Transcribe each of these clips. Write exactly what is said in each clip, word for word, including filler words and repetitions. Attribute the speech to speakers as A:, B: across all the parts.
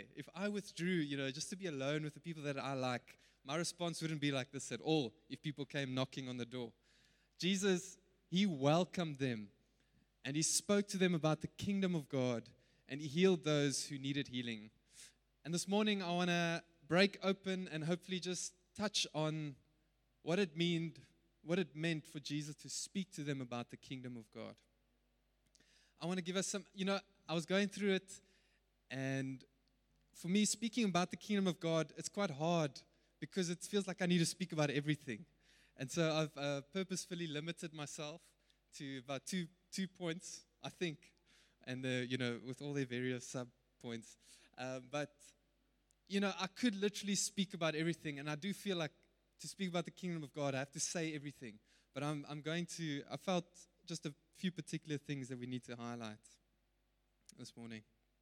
A: if I withdrew, you know, just to be alone with the people that I like, my response wouldn't be like this at all if people came knocking on the door. Jesus, he welcomed them, and he spoke to them about the kingdom of God, and he healed those who needed healing. And this morning, I want to break open and hopefully just touch on what it meant, what it meant for Jesus to speak to them about the kingdom of God. I want to give us some, you know, I was going through it, and for me, speaking about the kingdom of God, it's quite hard because it feels like I need to speak about everything. And so I've uh, purposefully limited myself to about two two points, I think, and, uh, you know, with all their various sub-points. Uh, but, you know, I could literally speak about everything, and I do feel like to speak about the kingdom of God, I have to say everything. But I'm I'm going to, I felt just a few particular things that we need to highlight this morning.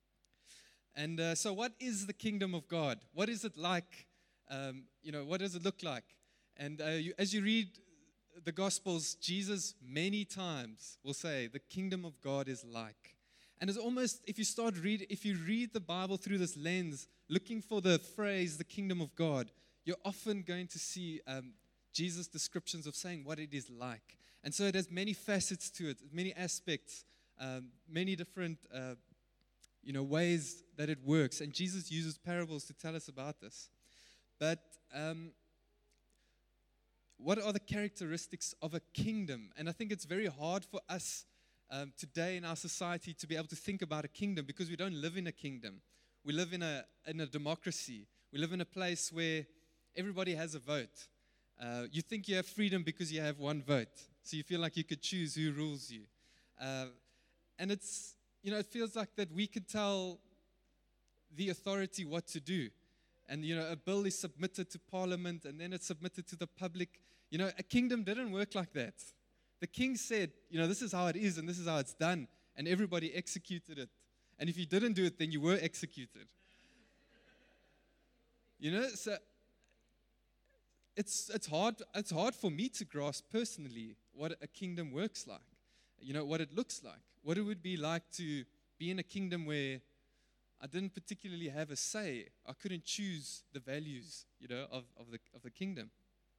A: And uh, so what is the kingdom of God? What is it like? Um, you know, what does it look like? And uh, you, as you read the Gospels, Jesus many times will say, the kingdom of God is like. And it's almost, if you start read, if you read the Bible through this lens, looking for the phrase, the kingdom of God, you're often going to see um, Jesus' descriptions of saying what it is like. And so it has many facets to it, many aspects, um, many different uh, you know, ways that it works. And Jesus uses parables to tell us about this. But um, what are the characteristics of a kingdom? And I think it's very hard for us um, today in our society to be able to think about a kingdom because we don't live in a kingdom. We live in a in a democracy. We live in a place where everybody has a vote. Uh, you think you have freedom because you have one vote. So you feel like you could choose who rules you. Uh, and it's, you know, it feels like that we can tell the authority what to do. And, you know, a bill is submitted to parliament and then it's submitted to the public. You know, a kingdom didn't work like that. The king said, you know, this is how it is and this is how it's done. And everybody executed it. And if you didn't do it, then you were executed. You know, so it's it's hard it's hard for me to grasp personally what a kingdom works like. You know, what it looks like. What it would be like to be in a kingdom where I didn't particularly have a say. I couldn't choose the values, you know, of, of the of the kingdom.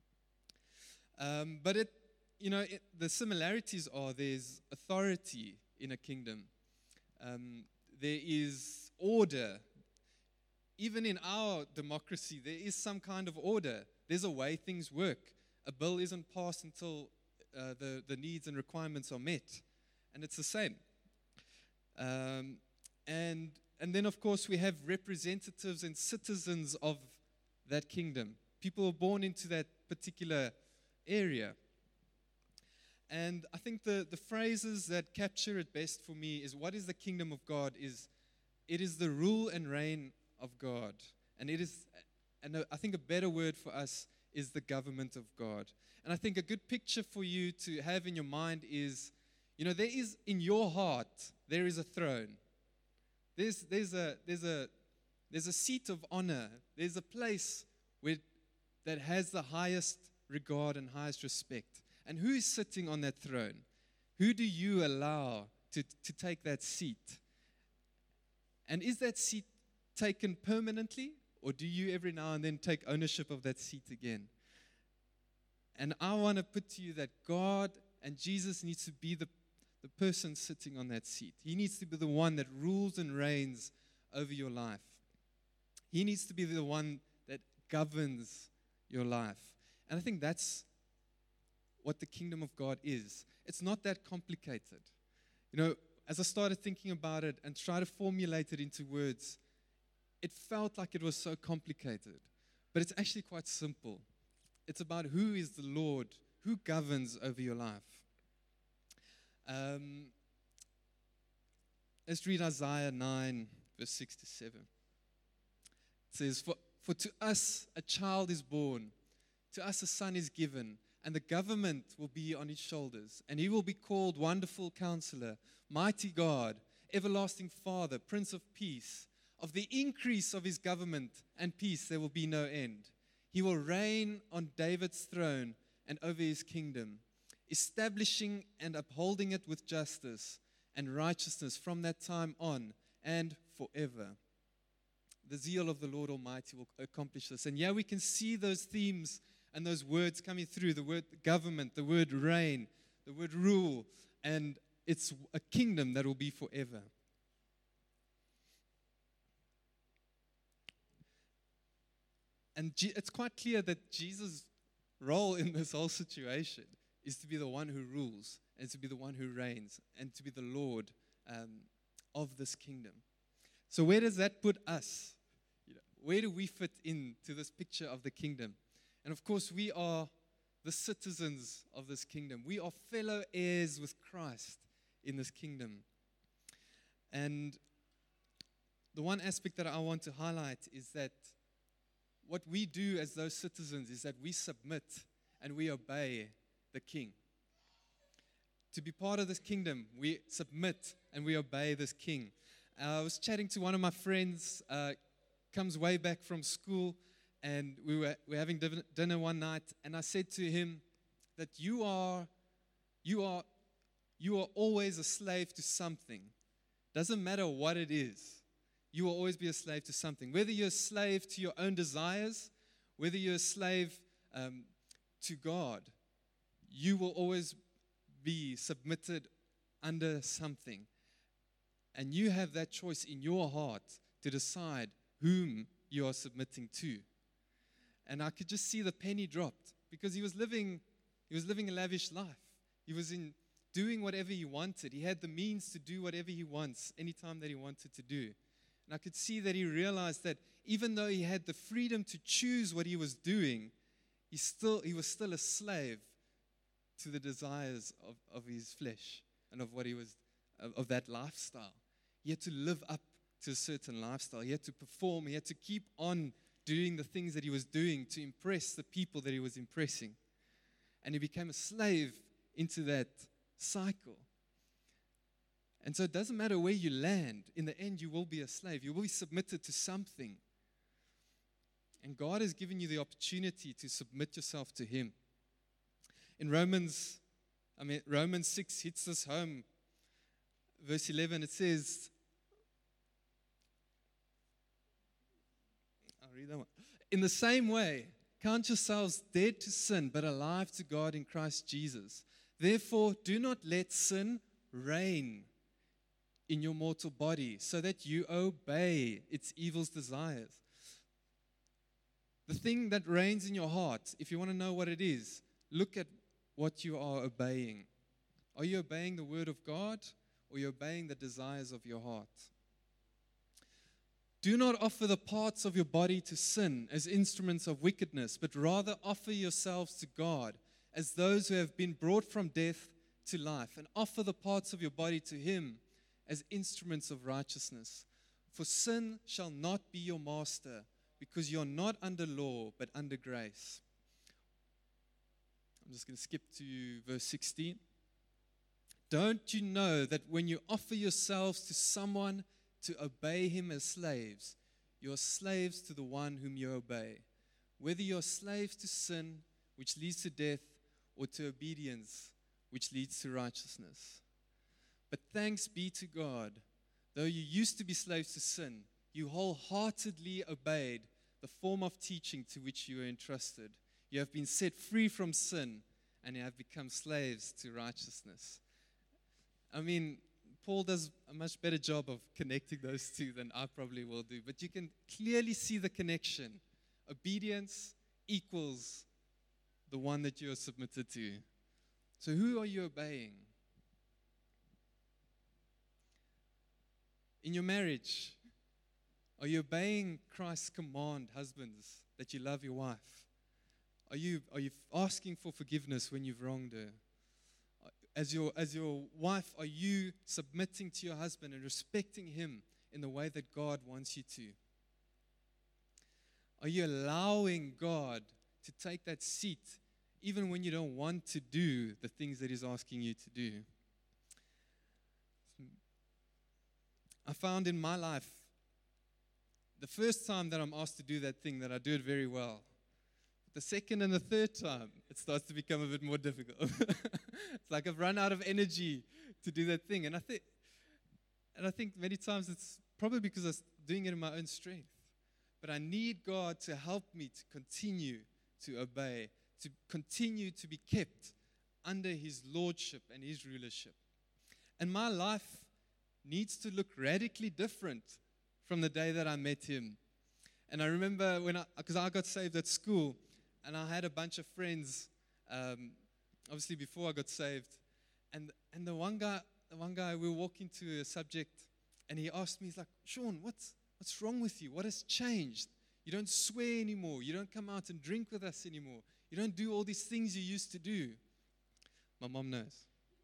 A: Um, but it, you know, it, the similarities are there's authority in a kingdom. Um, there is order. Even in our democracy, there is some kind of order. There's a way things work. A bill isn't passed until uh, the, the needs and requirements are met. And it's the same. Um, and and then, of course, we have representatives and citizens of that kingdom. People are born into that particular area. And I think the, the phrases that capture it best for me is what is the kingdom of God is it is the rule and reign of God. And it is, and I think a better word for us is the government of God. And I think a good picture for you to have in your mind is, you know, there is in your heart, there is a throne. There's there's a there's a there's a seat of honor. There's a place where that has the highest regard and highest respect. And who is sitting on that throne? Who do you allow to, to take that seat? And is that seat taken permanently, or do you every now and then take ownership of that seat again? And I want to put to you that God and Jesus needs to be the, the person sitting on that seat. He needs to be the one that rules and reigns over your life. He needs to be the one that governs your life. And I think that's what the kingdom of God is. It's not that complicated. You know, as I started thinking about it and try to formulate it into words, it felt like it was so complicated. But it's actually quite simple. It's about who is the Lord, who governs over your life. Um, let's read Isaiah nine, verse six to seven. It says, for, for to us a child is born, to us a son is given, and the government will be on his shoulders, and he will be called Wonderful Counselor, Mighty God, Everlasting Father, Prince of Peace. Of the increase of his government and peace there will be no end. He will reign on David's throne and over his kingdom, establishing and upholding it with justice and righteousness from that time on and forever. the zeal of the Lord Almighty will accomplish this. And yeah, we can see those themes and those words coming through, the word government, the word reign, the word rule, and it's a kingdom that will be forever. And G- it's quite clear that Jesus' role in this whole situation is to be the one who rules, and to be the one who reigns, and to be the Lord um, of this kingdom. So where does that put us? You know, where do we fit into this picture of the kingdom? And of course, we are the citizens of this kingdom. We are fellow heirs with Christ in this kingdom. And the one aspect that I want to highlight is that what we do as those citizens is that we submit and we obey the king. To be part of this kingdom, we submit and we obey this king. Uh, I was chatting to one of my friends, uh, comes way back from school, and we were, we were having div- dinner one night, and I said to him that you are, you are, you are always a slave to something. Doesn't matter what it is. You will always be a slave to something. Whether you're a slave to your own desires, whether you're a slave um, to God, you will always be submitted under something. And you have that choice in your heart to decide whom you are submitting to. And I could just see the penny dropped because he was living, he was living a lavish life. He was in doing whatever he wanted. He had the means to do whatever he wants anytime that he wanted to do. And I could see that he realized that even though he had the freedom to choose what he was doing, he still he was still a slave to the desires of, of his flesh and of what he was of, of that lifestyle. He had to live up to a certain lifestyle. He had to perform. He had to keep on doing the things that he was doing to impress the people that he was impressing. And he became a slave into that cycle. And so it doesn't matter where you land. In the end, you will be a slave. You will be submitted to something. And God has given you the opportunity to submit yourself to Him. In Romans, I mean, Romans six hits this home. Verse eleven, it says, I'll read that one. In the same way, count yourselves dead to sin, but alive to God in Christ Jesus. Therefore, do not let sin reign in your mortal body, so that you obey its evil desires. The thing that reigns in your heart, if you want to know what it is, look at what you are obeying. Are you obeying the word of God, or are you obeying the desires of your heart? Do not offer the parts of your body to sin as instruments of wickedness, but rather offer yourselves to God as those who have been brought from death to life, and offer the parts of your body to Him as instruments of righteousness. For sin shall not be your master, because you are not under law, but under grace. I'm just going to skip to verse sixteen. Don't you know that when you offer yourselves to someone to obey him as slaves, you are slaves to the one whom you obey, whether you are slaves to sin, which leads to death, or to obedience, which leads to righteousness. But thanks be to God, though you used to be slaves to sin, you wholeheartedly obeyed the form of teaching to which you were entrusted. You have been set free from sin, and you have become slaves to righteousness. I mean, Paul does a much better job of connecting those two than I probably will do. But you can clearly see the connection. Obedience equals the one that you are submitted to. So who are you obeying? In your marriage, are you obeying Christ's command, husbands, that you love your wife? Are you, are you asking for forgiveness when you've wronged her? As your, as your wife, are you submitting to your husband and respecting him in the way that God wants you to? Are you allowing God to take that seat even when you don't want to do the things that He's asking you to do? I found in my life, the first time that I'm asked to do that thing, that I do it very well. The second and the third time, it starts to become a bit more difficult. It's like I've run out of energy to do that thing. And I think, and I think many times it's probably because I was doing it in my own strength. but I need God to help me to continue to obey, to continue to be kept under His lordship and His rulership. And my life needs to look radically different from the day that I met Him. And I remember when I, because I got saved at school, and I had a bunch of friends, um, obviously before I got saved, and and the one guy, the one guy, we were walking to a subject, and he asked me, he's like, Sean, what's what's wrong with you? What has changed? You don't swear anymore. You don't come out and drink with us anymore. You don't do all these things you used to do. My mom knows.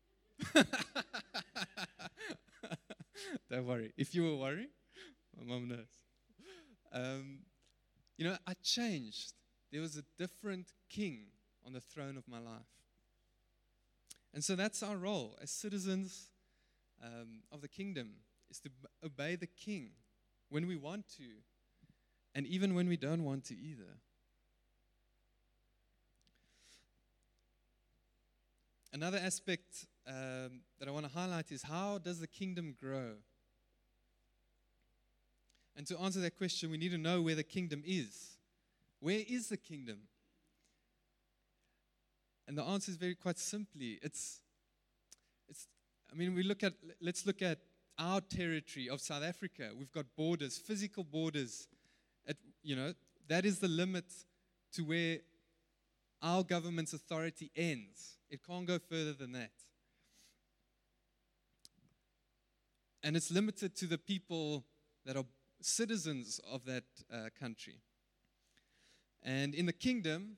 A: Don't worry. If you were worried, my mom knows. Um, you know, I changed. There was a different king on the throne of my life. And so that's our role as citizens um, of the kingdom, is to b- obey the king when we want to, and even when we don't want to either. Another aspect um, that I want to highlight is, how does the kingdom grow? And to answer that question, we need to know where the kingdom is. Where is the kingdom? And the answer is very quite simply, it's, it's. I mean, we look at, let's look at our territory of South Africa. We've got borders, physical borders. At, you know, that is the limit to where our government's authority ends. It can't go further than that. And it's limited to the people that are citizens of that uh, country. And in the kingdom,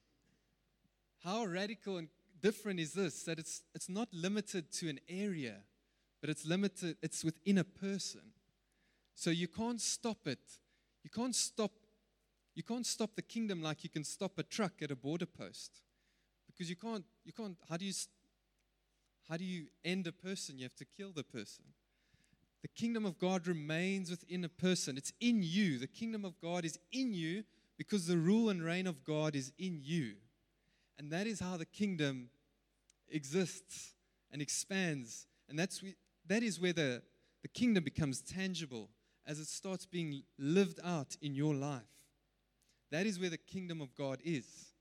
A: how radical and different is this? That it's it's not limited to an area, but it's limited, it's within a person. So you can't stop it. You can't stop, you can't stop the kingdom like you can stop a truck at a border post. Because you can't, you can't, how do you, how do you end a person? You have to kill the person. The kingdom of God remains within a person. It's in you. The kingdom of God is in you because the rule and reign of God is in you. And that is how the kingdom exists and expands. And that's we, that is where the, the kingdom becomes tangible, as it starts being lived out in your life. That is where the kingdom of God is.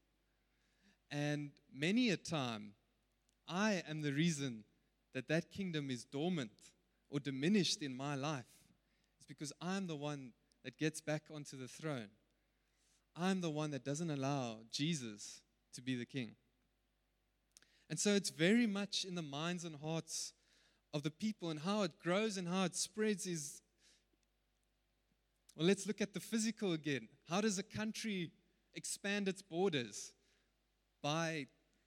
A: And many a time, I am the reason that that kingdom is dormant or diminished in my life. It's because I'm the one that gets back onto the throne. I'm the one that doesn't allow Jesus to be the king. And so it's very much in the minds and hearts of the people, and how it grows and how it spreads is, well, let's look at the physical again. How does a country expand its borders? By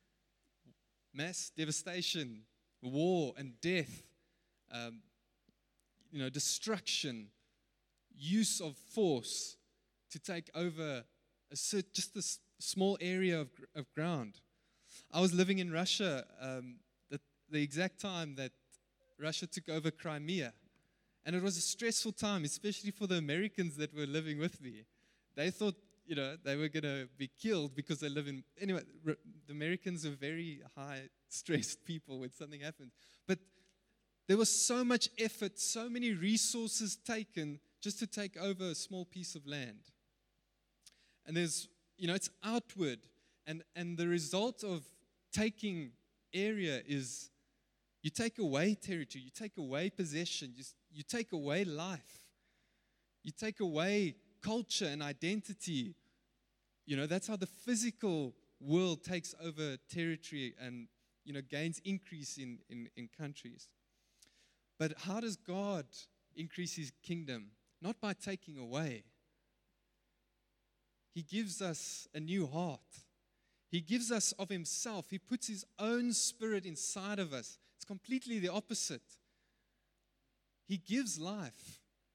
A: mass devastation, war and death, um, you know, destruction, use of force to take over a cert, just a small area of, of ground. I was living in Russia um, at the exact time that Russia took over Crimea. And it was a stressful time, especially for the Americans that were living with me. They thought, you know, they were going to be killed because they live in... Anyway, r- the Americans are very high-stressed people when something happens. But there was so much effort, so many resources taken just to take over a small piece of land. And there's, you know, it's outward. And, and the result of taking area is you take away territory, you take away possession, you, you take away life. You take away culture and identity. You know, that's how the physical world takes over territory and, you know, gains increase in, in, in countries. But how does God increase His kingdom? Not by taking away. He gives us a new heart. He gives us of Himself. He puts His own Spirit inside of us. It's completely the opposite. He gives life.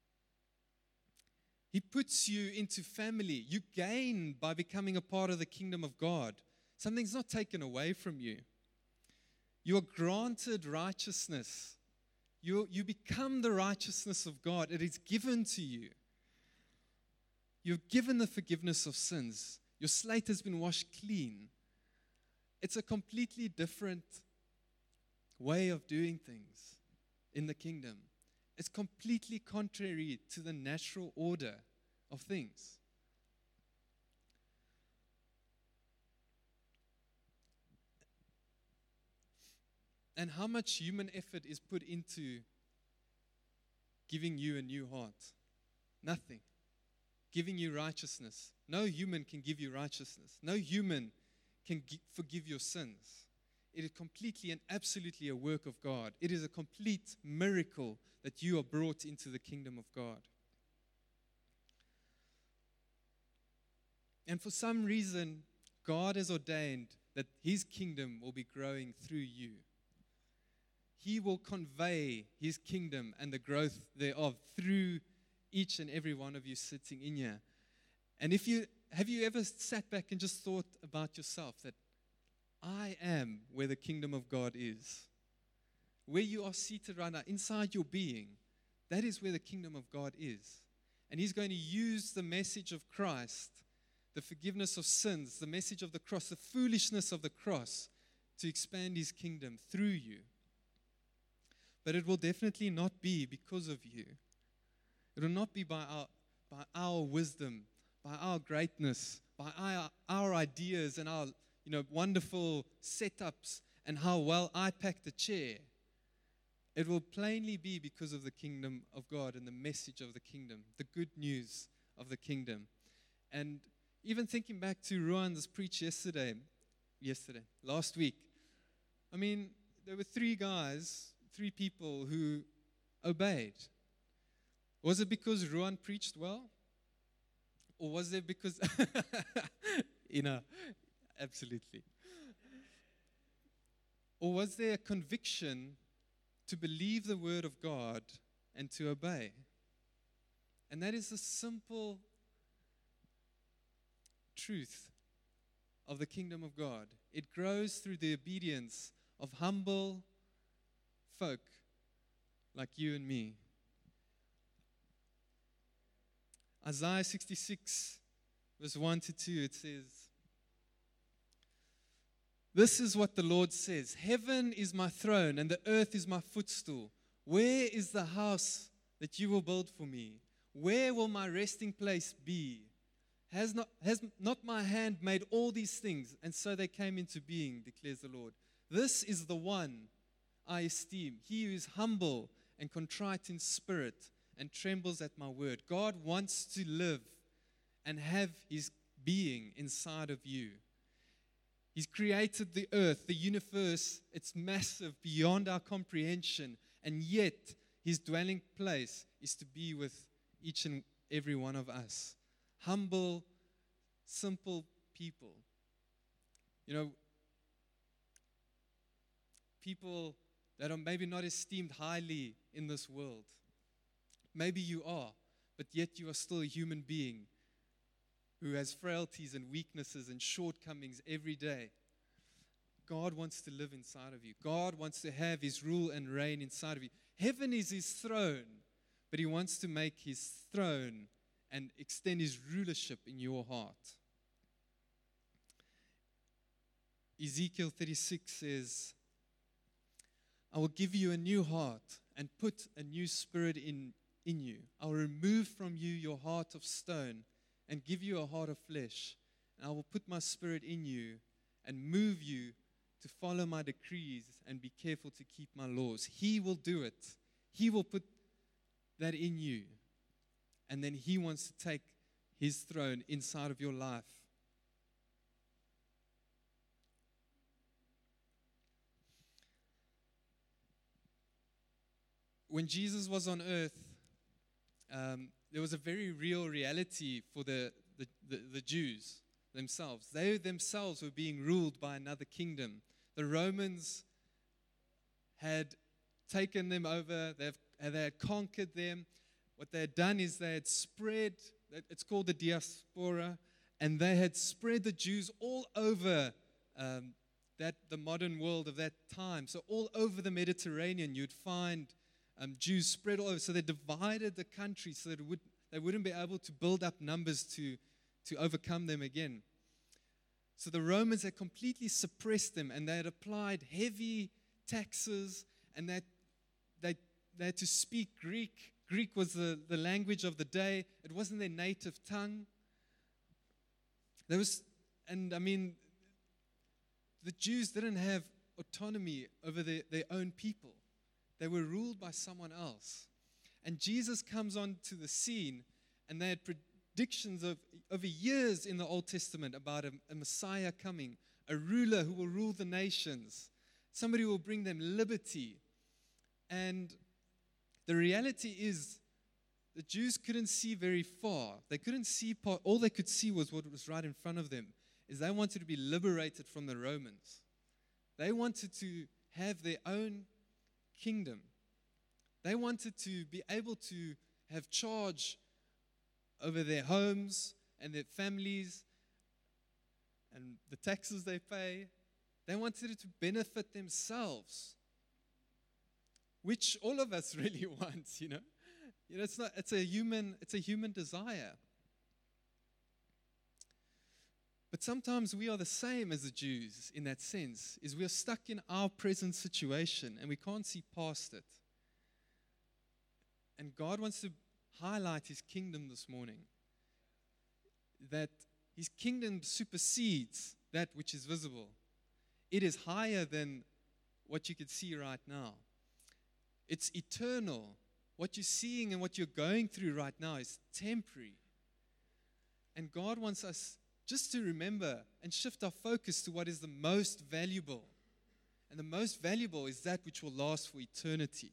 A: He puts you into family. You gain by becoming a part of the kingdom of God. Something's not taken away from you. You are granted righteousness. You, you become the righteousness of God. It is given to you. You're given the forgiveness of sins. Your slate has been washed clean. It's a completely different way of doing things in the kingdom. It's completely contrary to the natural order of things. And how much human effort is put into giving you a new heart? Nothing. Giving you righteousness. No human can give you righteousness. No human can gi- forgive your sins. It is completely and absolutely a work of God. It is a complete miracle that you are brought into the kingdom of God. And for some reason, God has ordained that His kingdom will be growing through you. He will convey His kingdom and the growth thereof through each and every one of you sitting in here. And if you have you ever sat back and just thought about yourself that I am where the kingdom of God is? Where you are seated right now, inside your being, that is where the kingdom of God is. And He's going to use the message of Christ, the forgiveness of sins, the message of the cross, the foolishness of the cross, to expand His kingdom through you. But it will definitely not be because of you. It will not be by our, by our wisdom, by our greatness, by our, our ideas and our you know, wonderful setups and how well I pack the chair. It will plainly be because of the kingdom of God and the message of the kingdom, the good news of the kingdom. And even thinking back to Ruan's preach yesterday, yesterday, last week, I mean, there were three guys, three people who obeyed. Was it because Ruan preached well? Or was it because, you know, absolutely. Or was there a conviction to believe the word of God and to obey? And that is the simple truth of the kingdom of God. It grows through the obedience of humble folk like you and me. Isaiah sixty-six, verse one to two, it says, "This is what the Lord says, heaven is my throne and the earth is my footstool. Where is the house that you will build for me? Where will my resting place be? Has not, has not my hand made all these things? And so they came into being, declares the Lord. This is the one I esteem, he who is humble and contrite in spirit and trembles at my word." God wants to live and have His being inside of you. He's created the earth, the universe. It's massive, beyond our comprehension. And yet, His dwelling place is to be with each and every one of us. Humble, simple people. You know, people that are maybe not esteemed highly in this world. Maybe you are, but yet you are still a human being who has frailties and weaknesses and shortcomings every day. God wants to live inside of you. God wants to have His rule and reign inside of you. Heaven is His throne, but He wants to make His throne and extend His rulership in your heart. Ezekiel thirty-six says, "I will give you a new heart and put a new spirit in, in you. I will remove from you your heart of stone and give you a heart of flesh. And I will put my spirit in you and move you to follow my decrees and be careful to keep my laws." He will do it. He will put that in you. And then He wants to take His throne inside of your life. When Jesus was on earth, um, there was a very real reality for the, the, the, the Jews themselves. They themselves were being ruled by another kingdom. The Romans had taken them over. They've, they had conquered them. What they had done is they had spread, it's called the diaspora, and they had spread the Jews all over um, that the modern world of that time. So all over the Mediterranean, you'd find um, Jews spread all over. So they divided the country so that it would, they wouldn't be able to build up numbers to, to overcome them again. So the Romans had completely suppressed them, and they had applied heavy taxes, and that they, they had to speak Greek Greek was the, the language of the day. It wasn't their native tongue. There was, and I mean, the Jews didn't have autonomy over their, their own people. They were ruled by someone else. And Jesus comes onto the scene, and they had predictions of over years in the Old Testament about a, a Messiah coming, a ruler who will rule the nations, somebody who will bring them liberty. And the reality is, the Jews couldn't see very far. They couldn't see part. All they could see was what was right in front of them, is they wanted to be liberated from the Romans. They wanted to have their own kingdom. They wanted to be able to have charge over their homes and their families and the taxes they pay. They wanted it to benefit themselves, which all of us really want, you know. You know, it's not, it's a human, it's a human desire. But sometimes we are the same as the Jews in that sense, is we are stuck in our present situation and we can't see past it. And God wants to highlight His kingdom this morning. That His kingdom supersedes that which is visible. It is higher than what you could see right now. It's eternal. What you're seeing and what you're going through right now is temporary. And God wants us just to remember and shift our focus to what is the most valuable. And the most valuable is that which will last for eternity.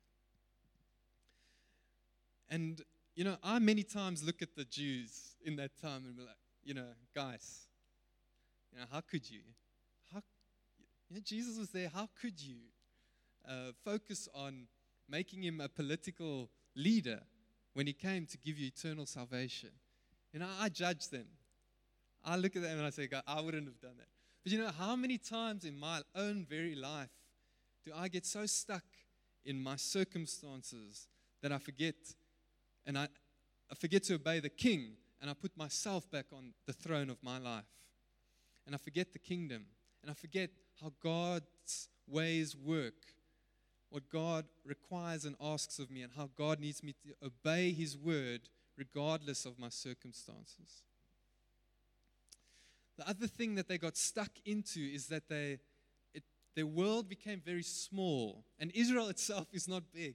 A: And, you know, I many times look at the Jews in that time and be like, you know, guys, you know, how could you? How, you know, Jesus was there. How could you uh, focus on making him a political leader when he came to give you eternal salvation? You know, I judge them. I look at them and I say, God, I wouldn't have done that. But you know, how many times in my own very life do I get so stuck in my circumstances that I forget, and I, I forget to obey the King, and I put myself back on the throne of my life. And I forget the kingdom, and I forget how God's ways work, what God requires and asks of me, and how God needs me to obey His word regardless of my circumstances. The other thing that they got stuck into is that they, it, their world became very small, and Israel itself is not big.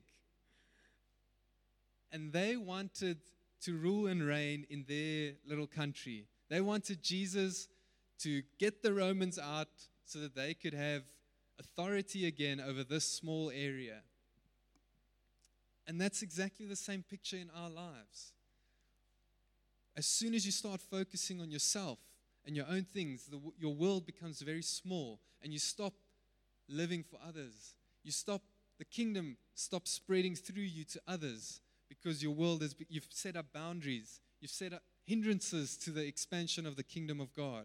A: And they wanted to rule and reign in their little country. They wanted Jesus to get the Romans out so that they could have authority again over this small area. And that's exactly the same picture in our lives. As soon as you start focusing on yourself and your own things, the, your world becomes very small, and you stop living for others. You stop, the kingdom stops spreading through you to others because your world is, you've set up boundaries. You've set up hindrances to the expansion of the kingdom of God.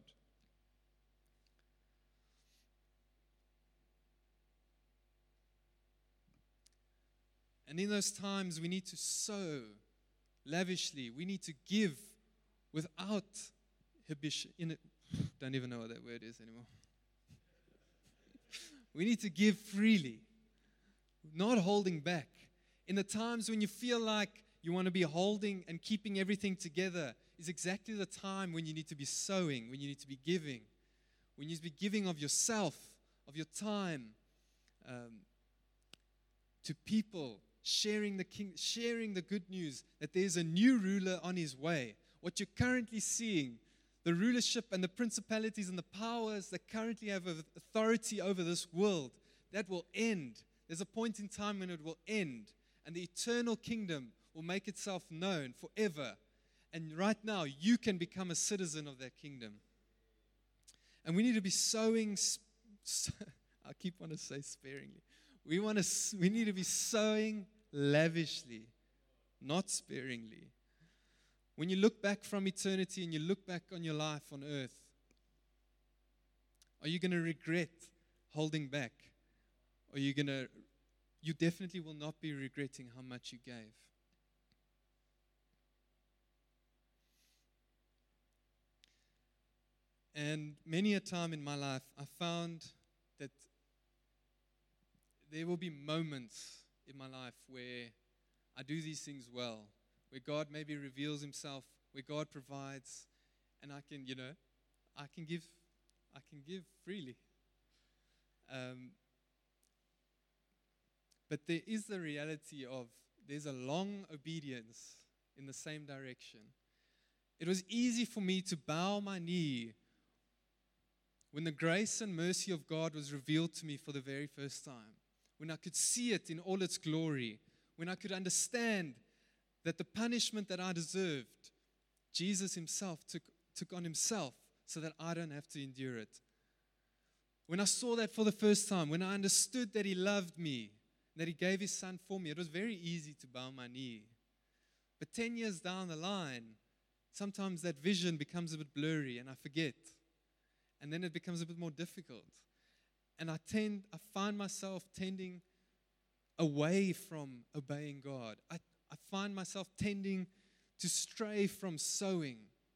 A: And in those times, we need to sow lavishly. We need to give without in it, don't even know what that word is anymore. We need to give freely, not holding back. In the times when you feel like you want to be holding and keeping everything together is exactly the time when you need to be sowing, when you need to be giving, when you need to be giving of yourself, of your time, um, to people, sharing the king, sharing the good news that there's a new ruler on his way. What you're currently seeing, the rulership and the principalities and the powers that currently have authority over this world, that will end. There's a point in time when it will end, and the eternal kingdom will make itself known forever. And right now, you can become a citizen of that kingdom. And we need to be sowing, I keep wanting to say sparingly. We want to. We need to be sowing lavishly, not sparingly. When you look back from eternity and you look back on your life on earth, are you going to regret holding back? Or are you going to, you definitely will not be regretting how much you gave. And many a time in my life, I found that there will be moments in my life where I do these things well, where God maybe reveals himself, where God provides, and I can, you know, I can give, I can give freely. Um, but there is the reality of there's a long obedience in the same direction. It was easy for me to bow my knee when the grace and mercy of God was revealed to me for the very first time, when I could see it in all its glory, when I could understand that the punishment that I deserved, Jesus himself took, took on himself so that I don't have to endure it. When I saw that for the first time, when I understood that he loved me, that he gave his son for me, it was very easy to bow my knee. But ten years down the line, sometimes that vision becomes a bit blurry and I forget. And then it becomes a bit more difficult. And I tend, I find myself tending away from obeying God. I, I find myself tending to stray from sowing.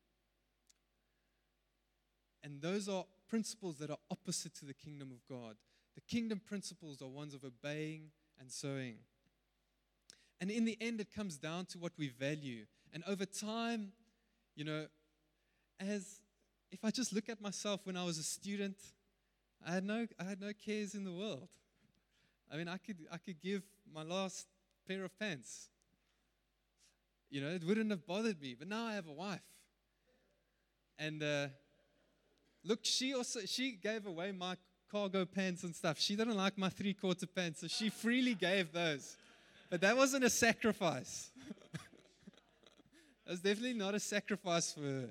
A: And those are principles that are opposite to the kingdom of God. The kingdom principles are ones of obeying and sowing. And in the end, it comes down to what we value. And over time, you know, as if I just look at myself when I was a student, I had no, I had no cares in the world. I mean, I could, I could give my last pair of pants. You know, it wouldn't have bothered me. But now I have a wife. And uh, look, she also, she gave away my cargo pants and stuff. She didn't like my three-quarter pants, so she freely gave those. But that wasn't a sacrifice. That was definitely not a sacrifice for her.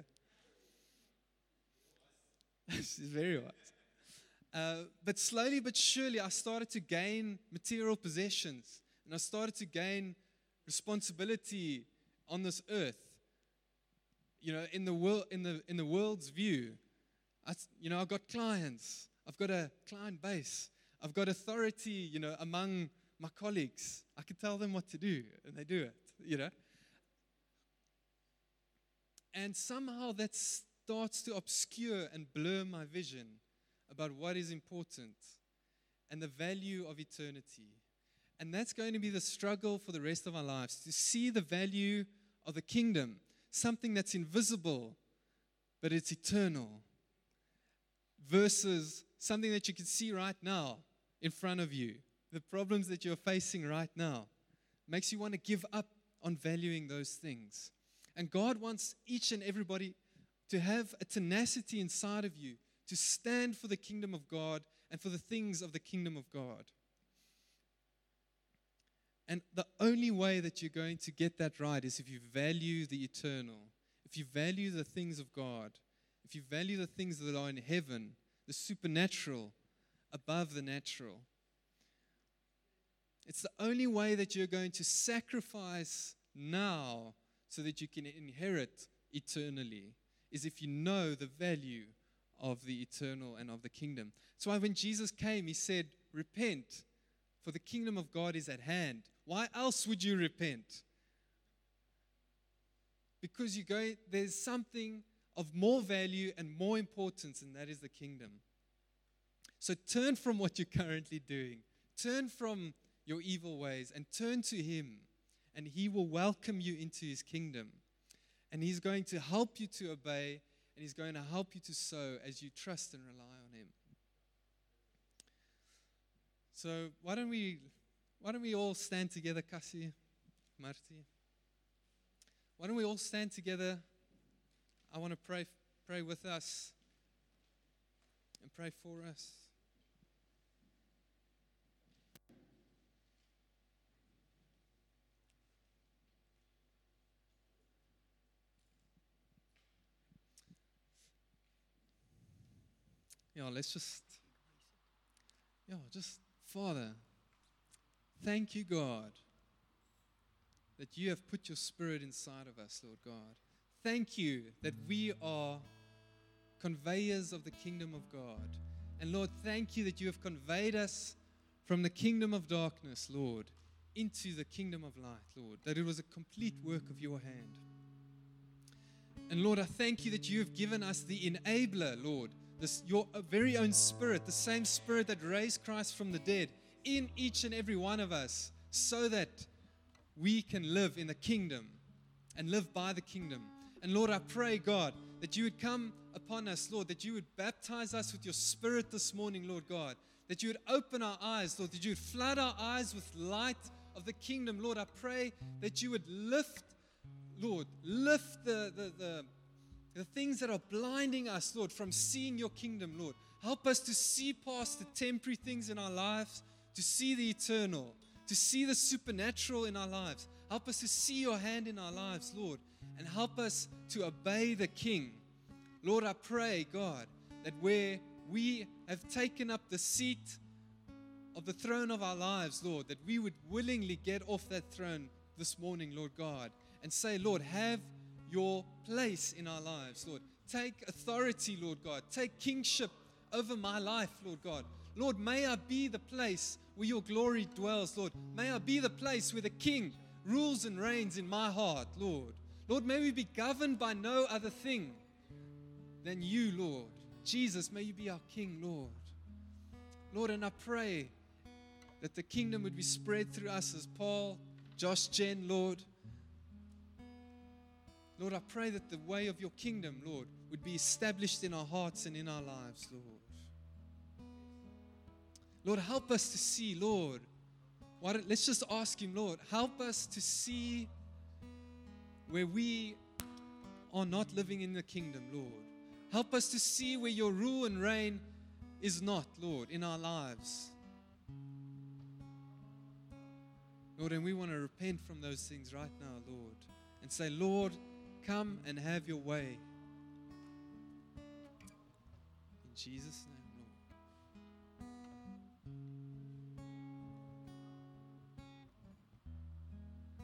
A: She's very wise. Uh, but slowly but surely, I started to gain material possessions. And I started to gain responsibility on this earth. You know, in the world, in the in the world's view, I, you know, I've got clients. I've got a client base. I've got authority, you know, among my colleagues. I can tell them what to do, and they do it, you know. And somehow that starts to obscure and blur my vision about what is important and the value of eternity. And that's going to be the struggle for the rest of our lives, to see the value of the kingdom, something that's invisible, but it's eternal, versus something that you can see right now in front of you, the problems that you're facing right now. Makes you want to give up on valuing those things. And God wants each and everybody to have a tenacity inside of you to stand for the kingdom of God and for the things of the kingdom of God. And the only way that you're going to get that right is if you value the eternal, if you value the things of God, if you value the things that are in heaven, the supernatural above the natural. It's the only way that you're going to sacrifice now so that you can inherit eternally, is if you know the value of the eternal and of the kingdom. That's why when Jesus came, he said, repent, for the kingdom of God is at hand. Why else would you repent? Because you go, there's something of more value and more importance, and that is the kingdom. So turn from what you're currently doing. Turn from your evil ways and turn to him, and he will welcome you into his kingdom. And he's going to help you to obey, and he's going to help you to sow as you trust and rely on him. So why don't we why don't we all stand together, Kasi, Marty? Why don't we all stand together? I want to pray pray with us and pray for us. Yeah, let's just, yeah, just, Father, thank you, God, that you have put your Spirit inside of us, Lord God. Thank you that we are conveyors of the kingdom of God. And Lord, thank you that you have conveyed us from the kingdom of darkness, Lord, into the kingdom of light, Lord, that it was a complete work of your hand. And Lord, I thank you that you have given us the enabler, Lord, This, your very own Spirit, the same Spirit that raised Christ from the dead, in each and every one of us, so that we can live in the kingdom and live by the kingdom. And Lord, I pray, God, that you would come upon us, Lord, that you would baptize us with your Spirit this morning, Lord God, that you would open our eyes, Lord, that you would flood our eyes with light of the kingdom. Lord, I pray that you would lift, Lord, lift the, the, the, the things that are blinding us, Lord, from seeing your kingdom, Lord. Help us to see past the temporary things in our lives, to see the eternal, to see the supernatural in our lives. Help us to see your hand in our lives, Lord, and help us to obey the King. Lord, I pray, God, that where we have taken up the seat of the throne of our lives, Lord, that we would willingly get off that throne this morning, Lord God, and say, Lord, have your place in our lives, Lord. Take authority, Lord God. Take kingship over my life, Lord God. Lord, may I be the place where your glory dwells, Lord. May I be the place where the King rules and reigns in my heart, Lord. Lord, may we be governed by no other thing than you, Lord. Jesus, may you be our King, Lord. Lord, and I pray that the kingdom would be spread through us as Paul, Josh, Jen, Lord. Lord, I pray that the way of your kingdom, Lord, would be established in our hearts and in our lives, Lord. Lord, help us to see, Lord. Why don't, let's just ask him, Lord, help us to see where we are not living in the kingdom, Lord. Help us to see where your rule and reign is not, Lord, in our lives. Lord, and we want to repent from those things right now, Lord, and say, Lord, come and have your way. In Jesus' name.